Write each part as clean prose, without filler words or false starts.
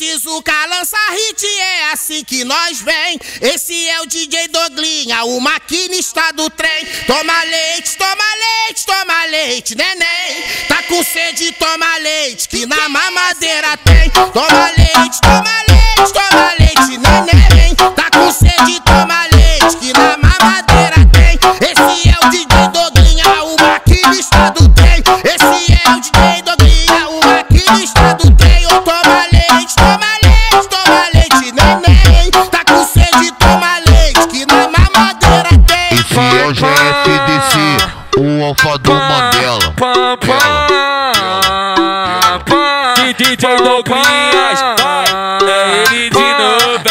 preciso lança hit, é assim que nós vem. Esse é o DJ Doglinha, o maquinista do trem. Toma leite, toma leite, toma leite, neném. Tá com sede, toma leite, que na mamadeira tem. Toma leite, toma leite, toma leite, neném. Tá com sede, toma leite, que na mamadeira tem. Esse é o DJ Doglinha, o maquinista do trem. Esse é o DJ Doglinha, o maquinista do trem. Toma leite, toma leite, toma leite, neném. Tá com sede, toma leite, que na mamadeira tem. Esse é o GFDC, o alfa do Mandela. DJ Doglinhas, é ele de novo,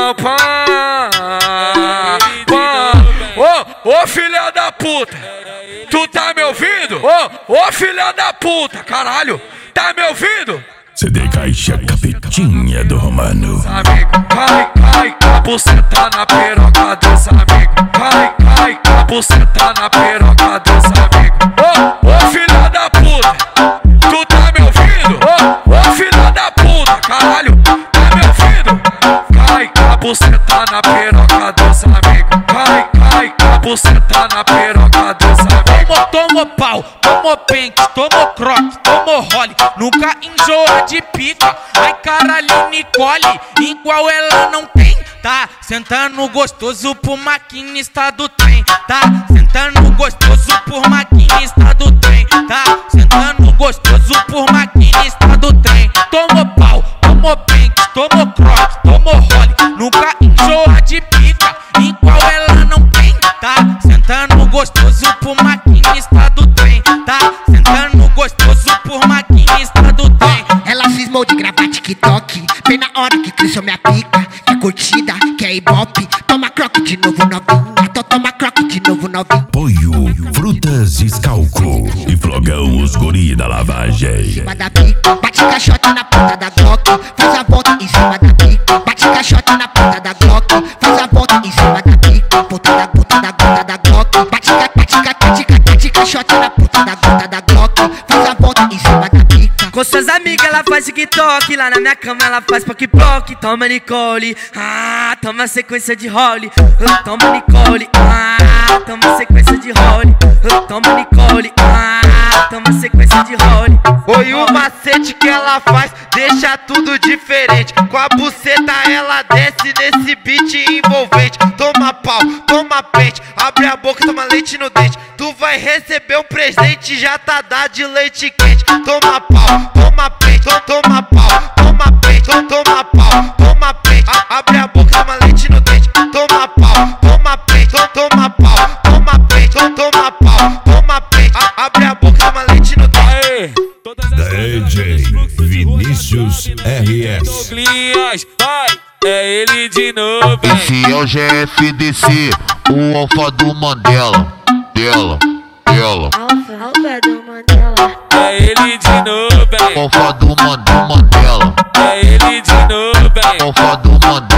Ô filha da puta, tu tá me ouvindo? Ô filha da puta, caralho, tá me ouvindo? CD Caixa Capetinha do Romano. Amigo, cai, a buceta na piroca dos amigos. Cai, a buceta na piroca dos amigos. Ô filha da puta, tu tá me ouvindo? Ô filha da puta, caralho, tá me ouvindo? Cai, a buceta na piroca dos amigos. Cai, a buceta na piroca dos amigos. Tomou pau, tomou pente, tomou croque, tomou role, nunca enjoa de pica. Ai caralho, Nicole, igual ela não tem. Tá sentando gostoso pro maquinista do trem. Tá sentando gostoso por maquinista do trem. Tá sentando gostoso por maquinista do trem. Tomou pau, tomou pente, tomou croque, tomou role, nunca enjoa de pica. Igual ela não tem. Tá sentando gostoso por maquinista do trem. Tá sentando gostoso por maquinista do trem. Ela cismou de gravar TikTok, bem na hora que cresceu minha pica. Quer curtida, quer ibope, toma croque de novo novinha. Toma croque de novo novinha. Apoio Frutas Escalco e Flogão, os guri da lavagem. Em cima da pica, bate caixote na ponta da Glock, faz a volta em cima da pica. Bate caixote na ponta da Glock, faz a volta em cima da pica. Ponta da Glock, bate caixote na ponta da Glock, faz a volta em cima da pica. Com suas amigas ela faz TikTok, lá na minha cama ela faz poc-poc. Toma Nicole, toma sequência de role. Toma Nicole, toma sequência de role. Toma Nicole, toma sequência de role. Oi, o macete que ela faz deixa tudo diferente. Com a buceta ela desce nesse beat envolvente. Toma pau, toma pente, abre a boca, toma leite no dente. Tu vai receber um presente, já tá dado de leite quente. Toma pau, toma pente, toma pau, toma pente, toma pau, toma pente. Abre a boca, toma leite no dente. Toma pau, toma pente, toma pau, toma pente, toma pau, toma pente. Abre a boca, toma leite no dente. DJ Vinícius RS. Doglinhas, é ele de novo. Esse é o GFDC, o alfa do Mandela. Alfa do Mandela. É ele de novo, Alfa do Mandela. É ele de novo, Alfa do Mandela.